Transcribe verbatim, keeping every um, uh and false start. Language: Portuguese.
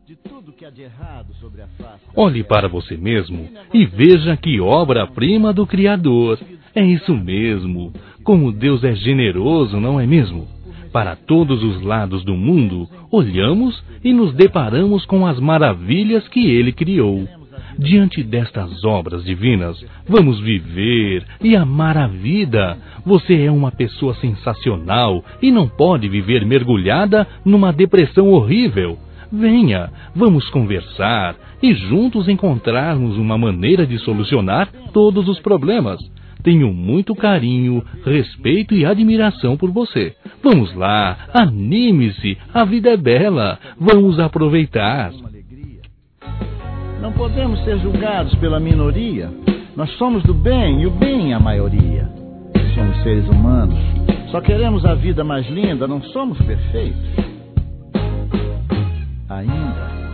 Olhe para você mesmo e veja que obra-prima do Criador. É isso mesmo. Como Deus é generoso, não é mesmo? Para todos os lados do mundo, olhamos e nos deparamos com as maravilhas que Ele criou. Diante destas obras divinas, vamos viver e amar a vida. Você é uma pessoa sensacional e não pode viver mergulhada numa depressão horrível. Venha, vamos conversar e juntos encontrarmos uma maneira de solucionar todos os problemas. Tenho muito carinho, respeito e admiração por você. Vamos lá, anime-se, a vida é bela, vamos aproveitar. Não podemos ser julgados pela minoria. Nós somos do bem e o bem é a maioria. Somos seres humanos, só queremos a vida mais linda, não somos perfeitos. Ainda.